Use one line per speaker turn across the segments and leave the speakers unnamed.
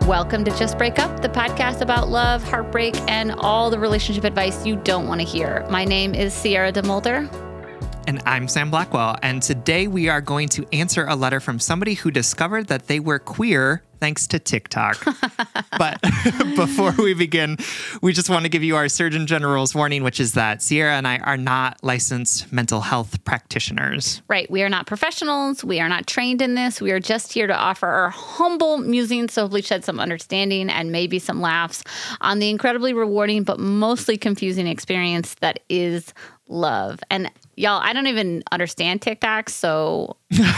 Welcome to Just Break Up, the podcast about love, heartbreak, and all the relationship advice you don't want to hear. My name is Sierra DeMulder.
And I'm Sam Blackwell. And today we are going to answer a letter from somebody who discovered that they were queer thanks to TikTok. But before we begin, we just want to give you our Surgeon General's warning, which is that Sierra and I are not licensed mental health practitioners.
Right. We are not professionals. We are not trained in this. We are just here to offer our humble musings, so hopefully shed some understanding and maybe some laughs on the incredibly rewarding but mostly confusing experience that is love. And y'all, I don't even understand TikTok, so...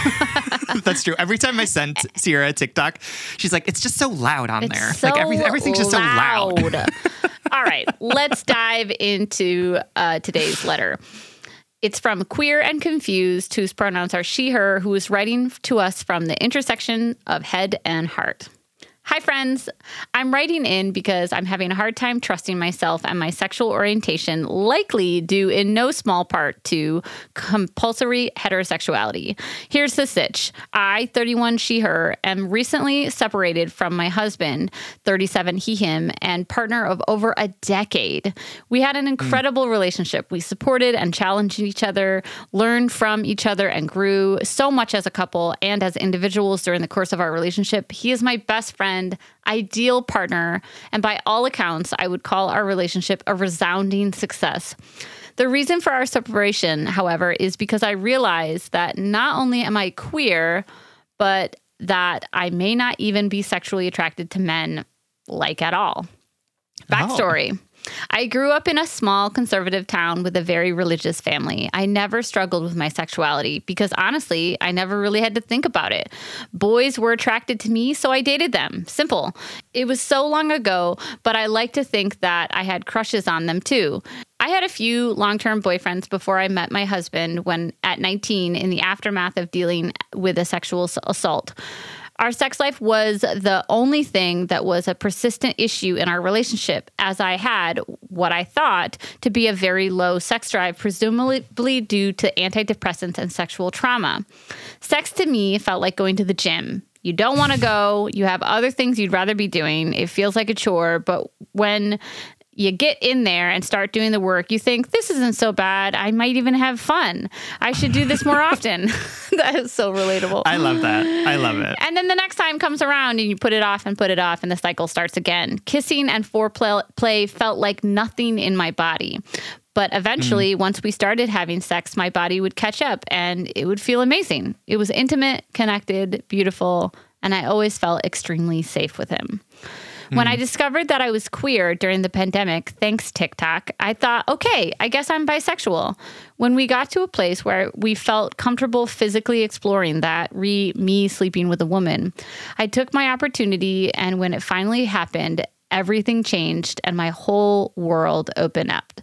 That's true. Every time I send Sierra a TikTok, she's like, it's just so loud on there.
So
like everything's just so loud.
All right, let's dive into today's letter. It's from Queer and Confused, whose pronouns are she, her, who is writing to us from the intersection of head and heart. Hi, friends. I'm writing in because I'm having a hard time trusting myself and my sexual orientation, likely due in no small part to compulsory heterosexuality. Here's the sitch. I, 31 she, her, am recently separated from my husband, 37 he, him, and partner of over a decade. We had an incredible relationship. We supported and challenged each other, learned from each other, and grew so much as a couple and as individuals during the course of our relationship. He is my best friend, ideal partner, and by all accounts, I would call our relationship a resounding success. The reason for our separation, however, is because I realized that not only am I queer, but that I may not even be sexually attracted to men, like at all. Backstory. Oh. I grew up in a small conservative town with a very religious family. I never struggled with my sexuality because honestly, I never really had to think about it. Boys were attracted to me, so I dated them. Simple. It was so long ago, but I like to think that I had crushes on them too. I had a few long-term boyfriends before I met my husband when at 19 in the aftermath of dealing with a sexual assault. Our sex life was the only thing that was a persistent issue in our relationship, as I had what I thought to be a very low sex drive, presumably due to antidepressants and sexual trauma. Sex to me felt like going to the gym. You don't want to go. You have other things you'd rather be doing. It feels like a chore, but when you get in there and start doing the work, you think, this isn't so bad. I might even have fun. I should do this more often. That is so relatable.
I love that. I love it.
And then the next time comes around and you put it off, and the cycle starts again. Kissing and foreplay felt like nothing in my body. But eventually, once we started having sex, my body would catch up and it would feel amazing. It was intimate, connected, beautiful, and I always felt extremely safe with him. When I discovered that I was queer during the pandemic, thanks TikTok, I thought, okay, I guess I'm bisexual. When we got to a place where we felt comfortable physically exploring that, me sleeping with a woman, I took my opportunity, and when it finally happened, everything changed and my whole world opened up.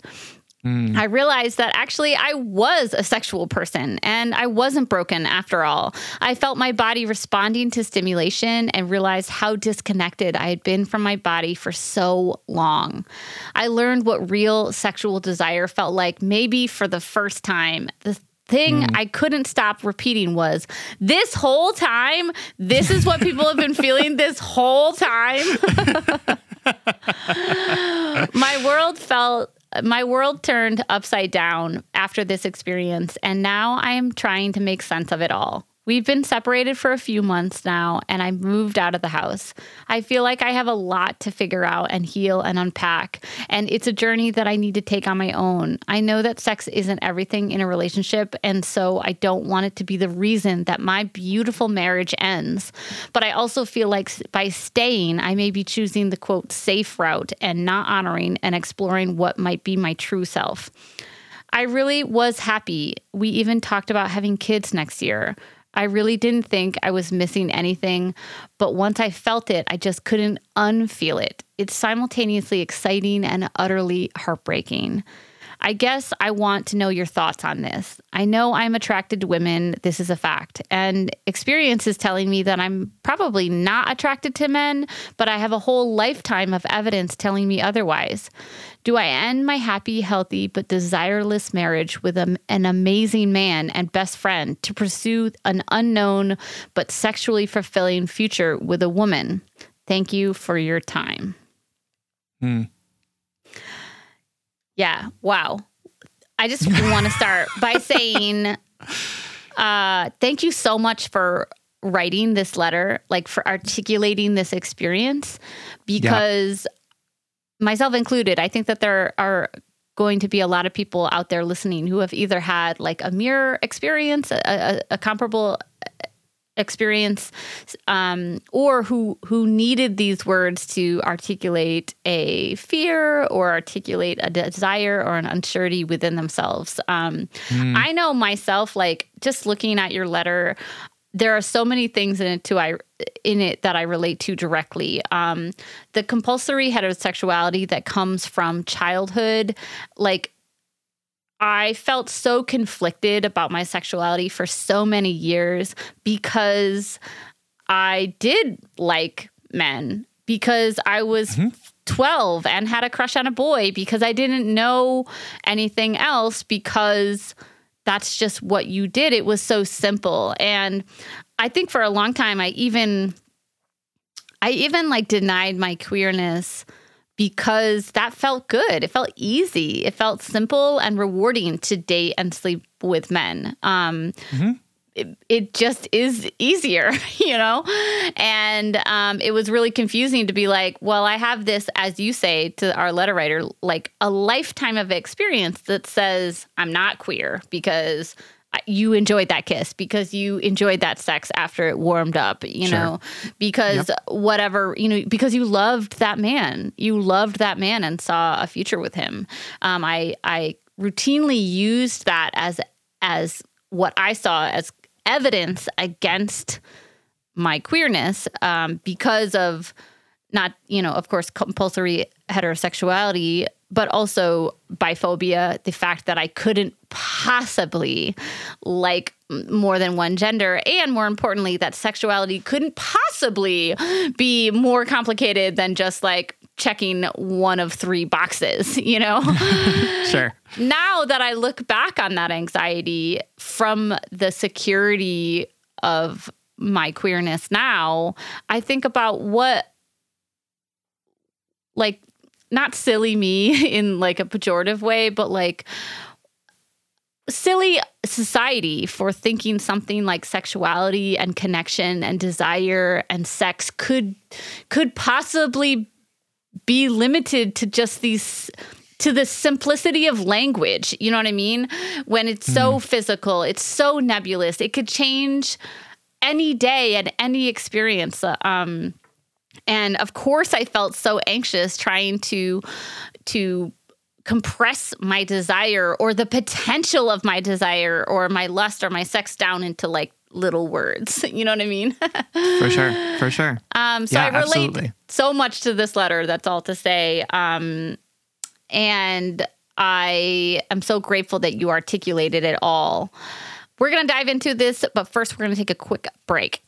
I realized that actually I was a sexual person and I wasn't broken after all. I felt my body responding to stimulation and realized how disconnected I had been from my body for so long. I learned what real sexual desire felt like, maybe for the first time. The thing I couldn't stop repeating was, this whole time, this is what people have been feeling this whole time. My world turned upside down after this experience, and now I am trying to make sense of it all. We've been separated for a few months now, and I moved out of the house. I feel like I have a lot to figure out and heal and unpack, and it's a journey that I need to take on my own. I know that sex isn't everything in a relationship, and so I don't want it to be the reason that my beautiful marriage ends. But I also feel like by staying, I may be choosing the, quote, safe route and not honoring and exploring what might be my true self. I really was happy. We even talked about having kids next year. I really didn't think I was missing anything, but once I felt it, I just couldn't unfeel it. It's simultaneously exciting and utterly heartbreaking. I guess I want to know your thoughts on this. I know I'm attracted to women. This is a fact. And experience is telling me that I'm probably not attracted to men, but I have a whole lifetime of evidence telling me otherwise. Do I end my happy, healthy, but desireless marriage with an amazing man and best friend to pursue an unknown but sexually fulfilling future with a woman? Thank you for your time. Yeah. Wow. I just want to start by saying thank you so much for writing this letter, like for articulating this experience, because myself included, I think that there are going to be a lot of people out there listening who have either had like a mirror experience, a comparable experience, or who needed these words to articulate a fear or articulate a desire or an uncertainty within themselves. I know myself, like just looking at your letter, there are so many things in it that I relate to directly. The compulsory heterosexuality that comes from childhood, like I felt so conflicted about my sexuality for so many years because I did like men, because I was 12 and had a crush on a boy, because I didn't know anything else, because that's just what you did. It was so simple. And I think for a long time, I even like denied my queerness because that felt good. It felt easy. It felt simple and rewarding to date and sleep with men. It just is easier, you know? And it was really confusing to be like, well, I have this, as you say to our letter writer, like a lifetime of experience that says I'm not queer because you enjoyed that kiss, because you enjoyed that sex after it warmed up, you know, because whatever, you know, because you loved that man. You loved that man and saw a future with him. I routinely used that as what I saw as evidence against my queerness, because of not, you know, of course, compulsory heterosexuality, but also biphobia, the fact that I couldn't possibly like more than one gender, and more importantly, that sexuality couldn't possibly be more complicated than just like checking one of 3 boxes, you know?
Sure.
Now that I look back on that anxiety from the security of my queerness now, I think about what, like, not silly me in like a pejorative way, but like silly society for thinking something like sexuality and connection and desire and sex could possibly be limited to just to the simplicity of language. You know what I mean? When it's so physical, it's so nebulous, it could change any day and any experience. And of course I felt so anxious trying to compress my desire or the potential of my desire or my lust or my sex down into like little words. You know what I mean?
For sure. So
I relate
absolutely.
so much to this letter. That's all to say. And I am so grateful that you articulated it all. We're going to dive into this, but first we're going to take a quick break.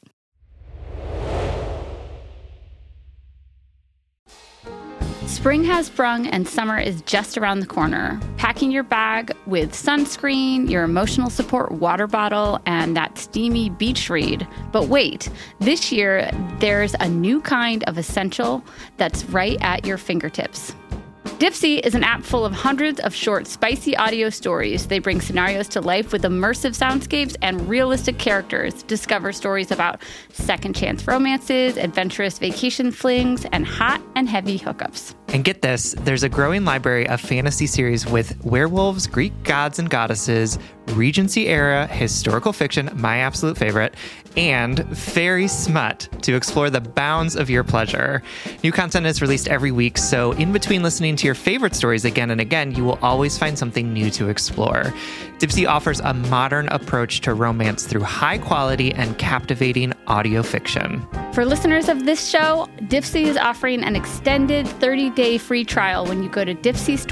Spring has sprung and summer is just around the corner. Packing your bag with sunscreen, your emotional support water bottle, and that steamy beach read. But wait, this year there's a new kind of essential that's right at your fingertips. Dipsea is an app full of hundreds of short, spicy audio stories. They bring scenarios to life with immersive soundscapes and realistic characters. Discover stories about second chance romances, adventurous vacation flings, and hot and heavy hookups.
And get this, there's a growing library of fantasy series with werewolves, Greek gods and goddesses, Regency era historical fiction, my absolute favorite, and fairy smut to explore the bounds of your pleasure. New content is released every week, so in between listening to your favorite stories again and again, you will always find something new to explore. Dipsea offers a modern approach to romance through high quality and captivating audio fiction.
For listeners of this show, Dipsea is offering an extended 30-day free trial when you go to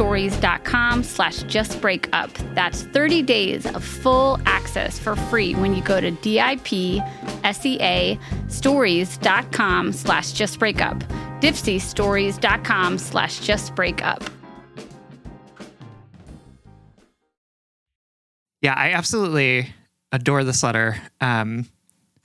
dipseastories.com/justbreakup. That's 30 days of full access for free when you go to dipseastories.com/justbreakup. dipseastories.com/justbreakup.
Yeah, I absolutely adore this letter.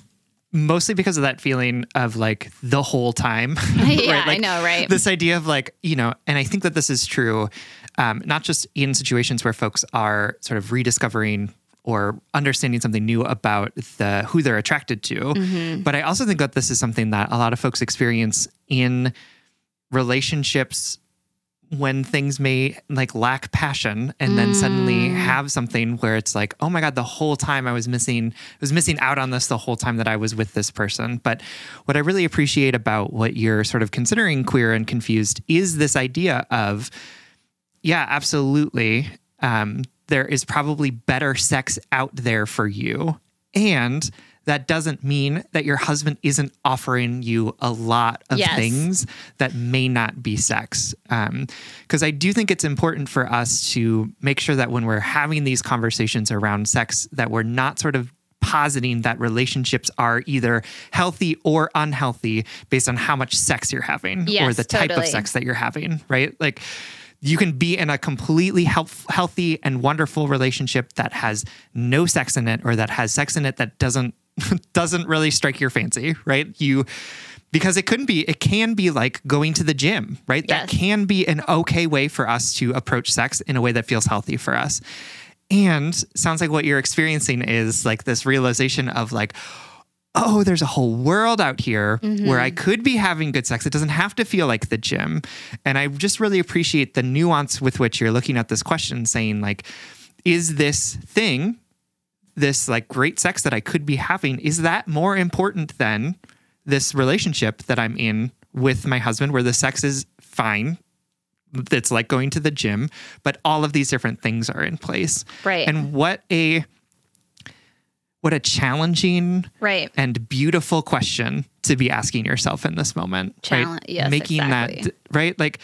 mostly because of that feeling of like the whole time.
Yeah,
right? Like,
I know, right?
This idea of like, and I think that this is true, not just in situations where folks are sort of rediscovering or understanding something new about who they're attracted to. But I also think that this is something that a lot of folks experience in relationships when things may like lack passion and then suddenly have something where it's like, oh my God, the whole time I was missing out on this the whole time that I was with this person. But what I really appreciate about what you're sort of considering queer and confused is this idea of, yeah, absolutely. There is probably better sex out there for you. And that doesn't mean that your husband isn't offering you a lot of things that may not be sex. Because I do think it's important for us to make sure that when we're having these conversations around sex, that we're not sort of positing that relationships are either healthy or unhealthy based on how much sex you're having or the type of sex that you're having, right? Like, you can be in a completely healthy and wonderful relationship that has no sex in it, or that has sex in it that doesn't really strike your fancy, right? Because it can be like going to the gym, right?
Yes.
That can be an okay way for us to approach sex in a way that feels healthy for us. And sounds like what you're experiencing is like this realization of like, oh, there's a whole world out here where I could be having good sex. It doesn't have to feel like the gym. And I just really appreciate the nuance with which you're looking at this question, saying like, is this like great sex that I could be having, is that more important than this relationship that I'm in with my husband where the sex is fine? It's like going to the gym, but all of these different things are in place.
Right.
And what a challenging and beautiful question to be asking yourself in this moment. Right?
Yes,
making
exactly.
that, right? Like,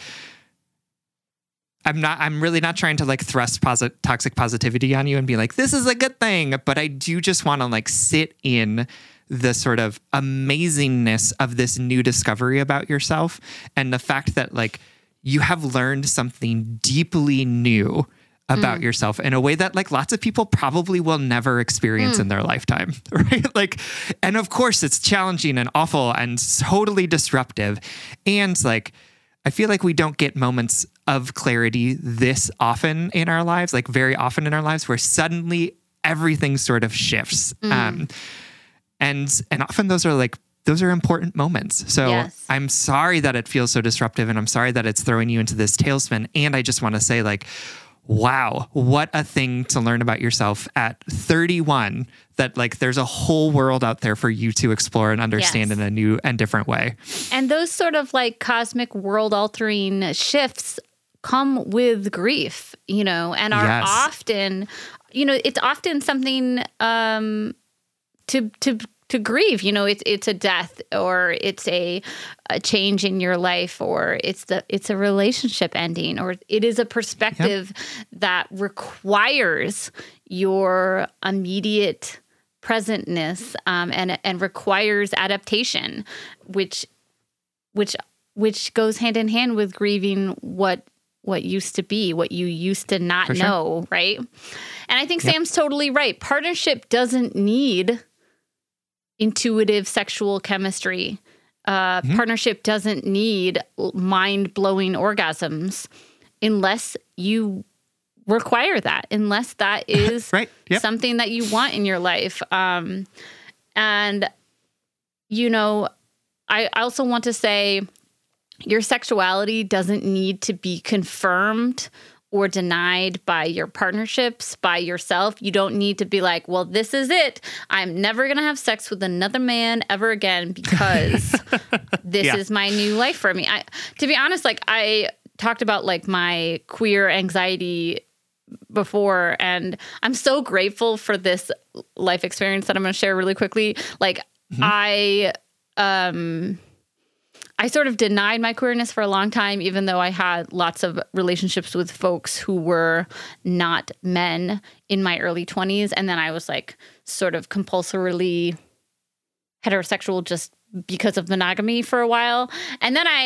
I'm really not trying to like thrust toxic positivity on you and be like, this is a good thing. But I do just want to like sit in the sort of amazingness of this new discovery about yourself. And the fact that like you have learned something deeply new about yourself in a way that like lots of people probably will never experience in their lifetime, right? Like, and of course it's challenging and awful and totally disruptive. And like, I feel like we don't get moments of clarity this often in our lives, like very often in our lives, where suddenly everything sort of shifts. And often those are important moments. So I'm sorry that it feels so disruptive, and I'm sorry that it's throwing you into this tailspin. And I just want to say like, wow, what a thing to learn about yourself at 31, that like there's a whole world out there for you to explore and understand in a new and different way.
And those sort of like cosmic world altering shifts come with grief, and are often, it's often something to grieve. It's a death, or it's a change in your life, or it's a relationship ending, or it is a perspective that requires your immediate presentness, and requires adaptation, which goes hand in hand with grieving what used to be, what you used to not know, right? And I think Sam's totally right. Partnership doesn't need intuitive sexual chemistry. Partnership doesn't need mind-blowing orgasms unless you require that, unless that is something that you want in your life. And, I also want to say your sexuality doesn't need to be confirmed or denied by your partnerships, by yourself. You don't need to be like, well, this is it. I'm never going to have sex with another man ever again because this is my new life for me. To be honest, like I talked about like my queer anxiety before, and I'm so grateful for this life experience that I'm going to share really quickly. Like I sort of denied my queerness for a long time, even though I had lots of relationships with folks who were not men in my early 20s. And then I was like sort of compulsorily heterosexual just because of monogamy for a while. And then I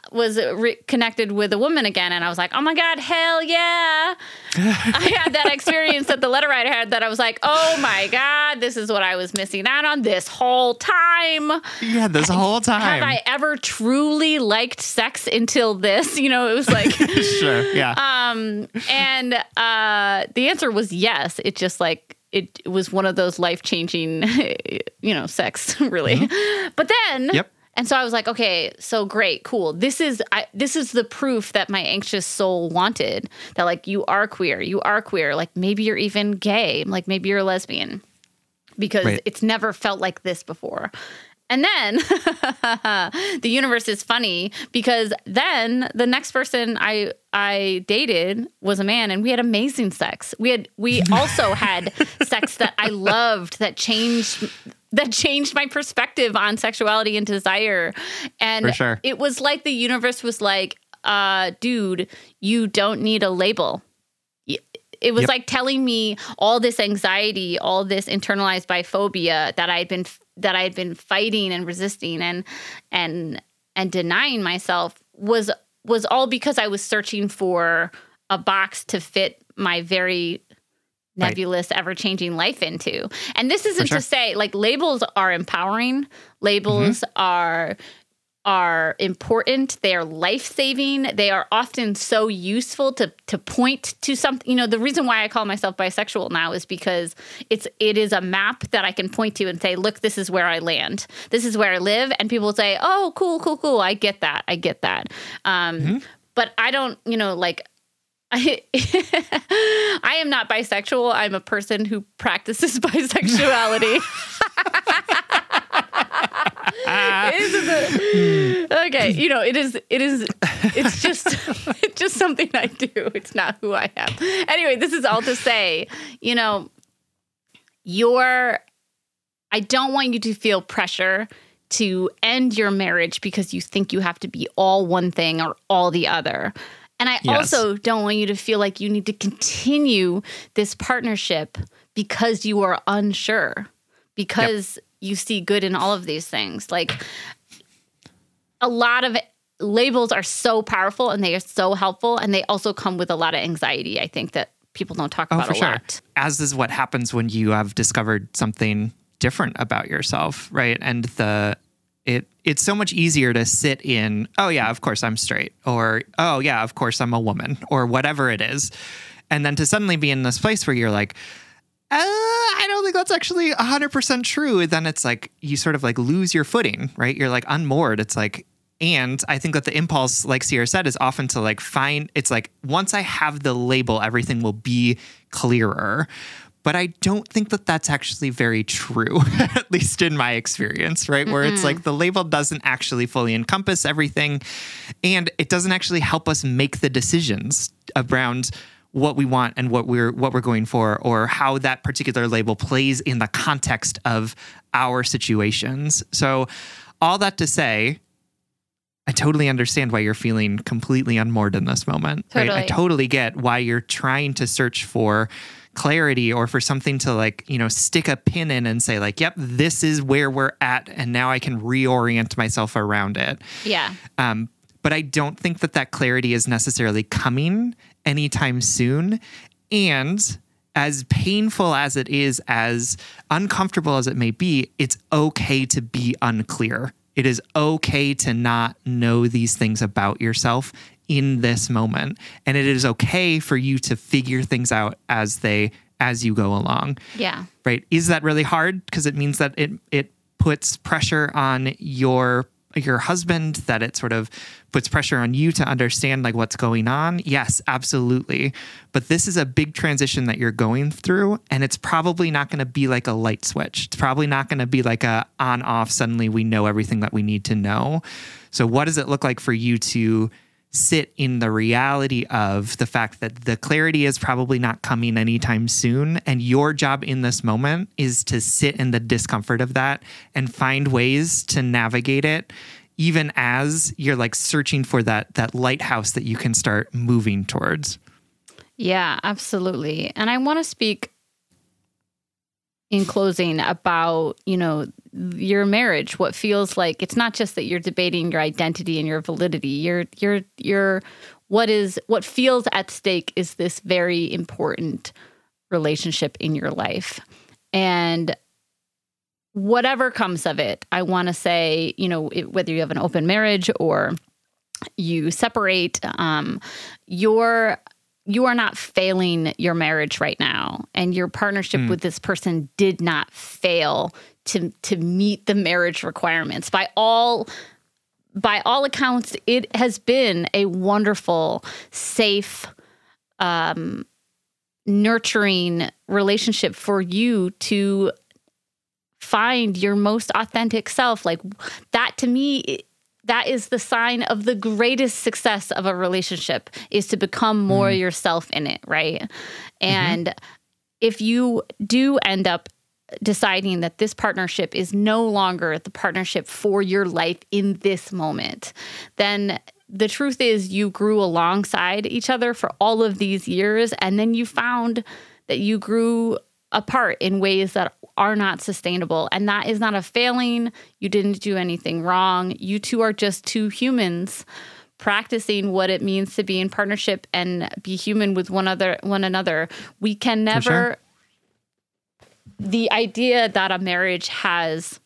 connected with a woman again, and I was like, oh my God, hell yeah. I had that experience that the letter writer had, that I was like, oh my God, this is what I was missing out on this whole time.
Yeah, this whole time.
Have I ever truly liked sex until this? It was like,
sure, yeah.
And the answer was yes. It just like, it was one of those life-changing, sex, really. Mm-hmm. But then, and so I was like, okay, so great, cool. This is the proof that my anxious soul wanted, that like, you are queer, like maybe you're even gay, like maybe you're a lesbian, because it's never felt like this before. And then the universe is funny, because then the next person I dated was a man, and we had amazing sex. We also had sex that I loved, that changed my perspective on sexuality and desire. And
for sure.
It was like the universe was like, dude, you don't need a label. It was like telling me all this anxiety, all this internalized biphobia that I had been fighting and resisting and denying myself was all because I was searching for a box to fit my very nebulous, ever-changing life into. And this isn't to say, like, labels are empowering. Labels are important. They are life-saving. They are often so useful to point to something. The reason why I call myself bisexual now is because it is a map that I can point to and say, look, this is where I land. This is where I live. And people say, oh, cool. I get that. But I don't, I am not bisexual. I'm a person who practices bisexuality. Okay, it's just something I do. It's not who I am. Anyway, this is all to say, I don't want you to feel pressure to end your marriage because you think you have to be all one thing or all the other. And I also don't want you to feel like you need to continue this partnership because you are unsure, because you see good in all of these things. Like, a lot of labels are so powerful and they are so helpful, and they also come with a lot of anxiety, I think, that people don't talk about a lot.
As is what happens when you have discovered something different about yourself, right? And it's so much easier to sit in, oh yeah, of course I'm straight, or oh yeah, of course I'm a woman, or whatever it is. And then to suddenly be in this place where you're like, I don't think that's actually 100% true. Then it's like, you sort of like lose your footing, right? You're like unmoored. It's like, and I think that the impulse, like Sierra said, is often to like it's like, once I have the label, everything will be clearer. But I don't think that that's actually very true, at least in my experience, right? Where it's like the label doesn't actually fully encompass everything, and it doesn't actually help us make the decisions around what we want and what we're going for, or how that particular label plays in the context of our situations. So all that to say, I totally understand why you're feeling completely unmoored in this moment.
Totally.
Right? I totally get why you're trying to search for clarity, or for something to like, stick a pin in and say like, yep, this is where we're at, and now I can reorient myself around it.
Yeah.
But I don't think that clarity is necessarily coming anytime soon. And as painful as it is, as uncomfortable as it may be, it's okay to be unclear. It is okay to not know these things about yourself in this moment. And it is okay for you to figure things out as you go along.
Yeah.
Right. Is that really hard? Because it means that it puts pressure on your husband, that it sort of puts pressure on you to understand like what's going on. Yes, absolutely. But this is a big transition that you're going through, and it's probably not going to be like a light switch. It's probably not going to be like a on off, suddenly we know everything that we need to know. So what does it look like for you to sit in the reality of the fact that the clarity is probably not coming anytime soon, and your job in this moment is to sit in the discomfort of that and find ways to navigate it, even as you're like searching for that lighthouse that you can start moving towards.
Yeah, absolutely. And I want to speak in closing about, your marriage, what feels like it's not just that you're debating your identity and your validity. What feels at stake is this very important relationship in your life. And whatever comes of it, I want to say, whether you have an open marriage or you separate, you are not failing your marriage right now. And your partnership with this person did not fail to meet the marriage requirements. By all accounts, it has been a wonderful, safe, nurturing relationship for you to find your most authentic self. Like that, to me, that is the sign of the greatest success of a relationship, is to become more yourself in it, right? And if you do end up deciding that this partnership is no longer the partnership for your life in this moment, then the truth is you grew alongside each other for all of these years, and then you found that you grew apart in ways that are not sustainable. And that is not a failing. You didn't do anything wrong. You two are just two humans practicing what it means to be in partnership and be human with one another. We can never...
Sure.
The idea that a marriage has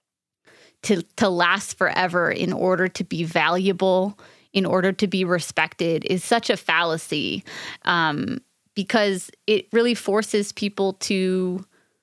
to last forever in order to be valuable, in order to be respected, is such a fallacy, because it really forces people to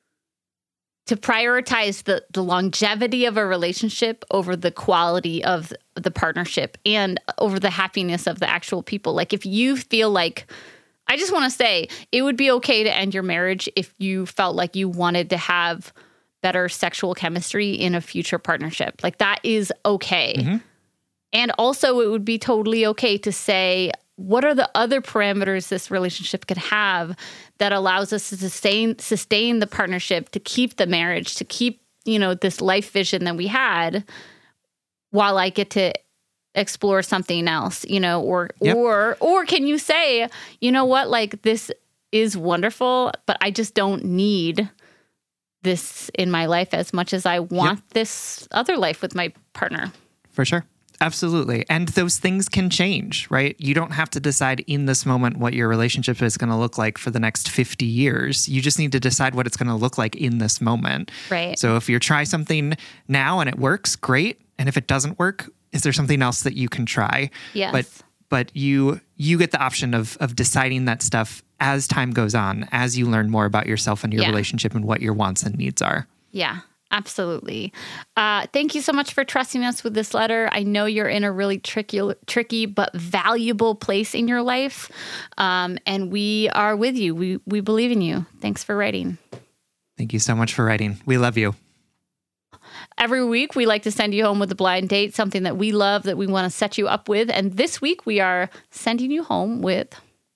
prioritize the longevity of a relationship over the quality of the partnership and over the happiness of the actual people. Like if you feel like, I just want to say, it would be okay to end your marriage if you felt like you wanted to have better sexual chemistry in a future partnership. Like that is okay. And also it would be totally okay to say, what are the other parameters this relationship could have that allows us to sustain the partnership, to keep the marriage, to keep, this life vision that we had, while I get to explore something else, or can you say, you know what, like this is wonderful, but I just don't need this in my life as much as I want this other life with my partner.
For sure. Absolutely. And those things can change, right? You don't have to decide in this moment what your relationship is going to look like for the next 50 years. You just need to decide what it's going to look like in this moment.
Right.
So if you try something now and it works, great. And if it doesn't work, is there something else that you can try?
Yes.
But you get the option of deciding that stuff as time goes on, as you learn more about yourself and your relationship and what your wants and needs are.
Yeah. Absolutely. Thank you so much for trusting us with this letter. I know you're in a really tricky but valuable place in your life, and we are with you. We believe in you. Thanks for writing.
Thank you so much for writing. We love you.
Every week, we like to send you home with a blind date, something that we love, that we want to set you up with. And this week, we are sending you home with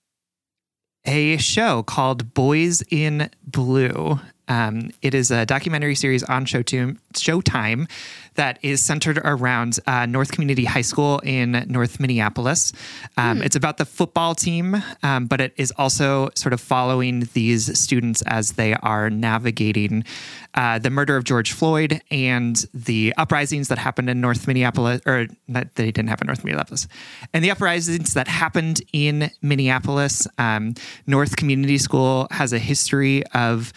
a show called Boys in Blue. It is a documentary series on Showtime that is centered around North Community High School in North Minneapolis. It's about the football team, but it is also sort of following these students as they are navigating the murder of George Floyd and the uprisings that happened in North Minneapolis, or not, they didn't happen in North Minneapolis, and the uprisings that happened in Minneapolis. North Community School has a history of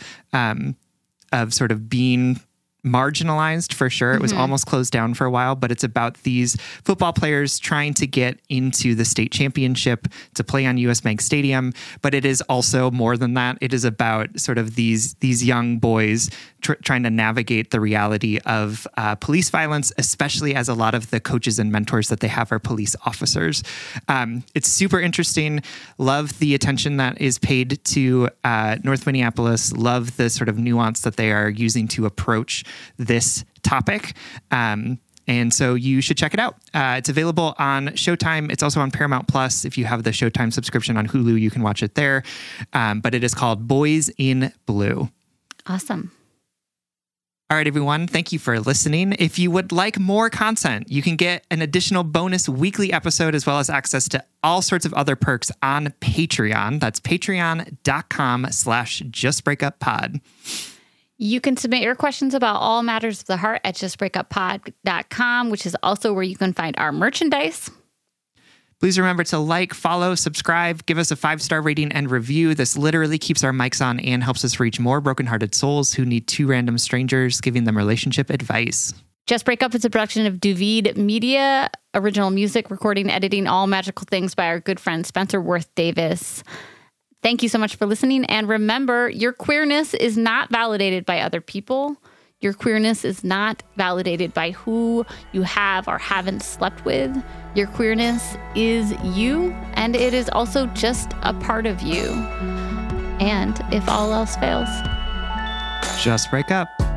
sort of being marginalized, for sure. It was almost closed down for a while, but it's about these football players trying to get into the state championship to play on US Bank Stadium. But it is also more than that. It is about sort of these young boys trying to navigate the reality of police violence, especially as a lot of the coaches and mentors that they have are police officers. It's super interesting. Love the attention that is paid to North Minneapolis. Love the sort of nuance that they are using to approach this topic. And so you should check it out. It's available on Showtime. It's also on Paramount Plus. If you have the Showtime subscription on Hulu, you can watch it there. But it is called Boys in Blue.
Awesome.
All right, everyone. Thank you for listening. If you would like more content, you can get an additional bonus weekly episode as well as access to all sorts of other perks on Patreon. That's patreon.com/justbreakuppod.
You can submit your questions about all matters of the heart at justbreakuppod.com, which is also where you can find our merchandise.
Please remember to like, follow, subscribe, give us a 5-star rating and review. This literally keeps our mics on and helps us reach more brokenhearted souls who need 2 random strangers giving them relationship advice.
Just Break Up is a production of Duvid Media. Original music, recording, editing, all magical things by our good friend Spencer Worth Davis. Thank you so much for listening. And remember, your queerness is not validated by other people. Your queerness is not validated by who you have or haven't slept with. Your queerness is you, and it is also just a part of you. And if all else fails,
just break up.